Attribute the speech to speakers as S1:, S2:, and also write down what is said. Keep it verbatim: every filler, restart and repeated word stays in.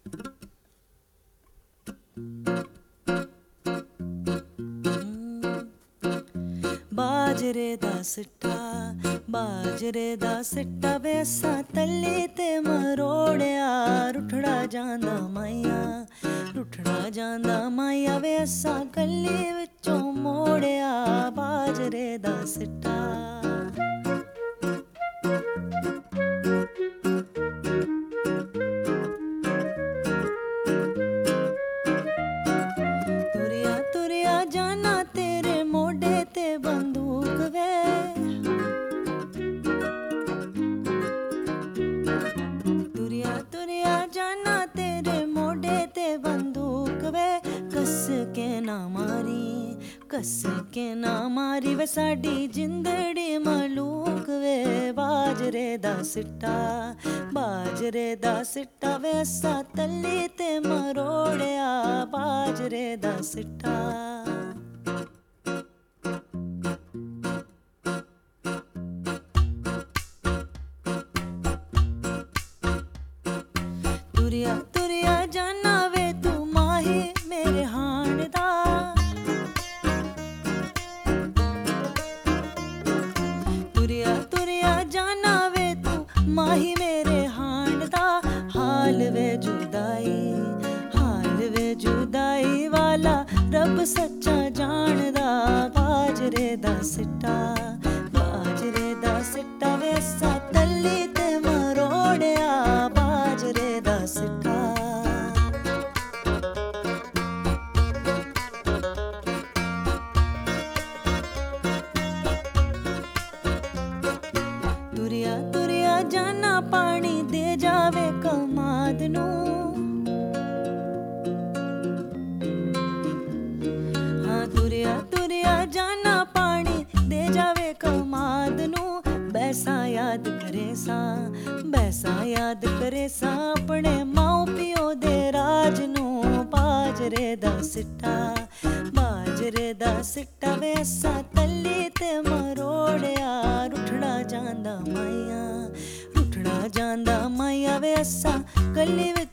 S1: बाजरे दा सिट्टा बाजरे दा सिट्टा वैसा तले ते मरोड़िया रुठड़ा जांदा माइया रुठड़ा जांदा माइया वैसा गली विचों मोड़िया बाजरे दा सिट्टा तुरिया तुरिया जाना तेरे मोड़े ते बंदूक वे तुरिया तुरिया जाना तेरे मोड़े ते बंदूक वे कस के ना मारी कस के ना मारी वे साडी जिंदड़ी मलूक वे बाजरे दा सिट्टा बाजरे दा सिट्टा वैसा तली ते मरोड़िया बाजरे दा सिट्टा तुरिया तुरिया जाना वे तू माही मेरे हाण दा तुरिया तुरिया जाना वे तू माही मेरे हाण दा हाल वे जुदाई हाल वे जुदाई वाला रब सच्चा जानदा बाजरे दा सिट्टा बाजरे दा सिट्टा वैसा तली ते मरोड़िया बाजरे दा सिट्टा तुरिया तुरिया जाना पानी दे जावे कमाद नू हाँ तुरिया तुरिया जाना पानी दे जावे कमाद नू बैसा याद करे सा बैसा याद करे सा अपने माओ पियो दे राज नू बाजरे दा सिट्टा बाजरे दा सिट्टा वैसा तली ते मरोड़िया रुठड़ा जांदा माइया रुठड़ा जांदा माइया वैसा गली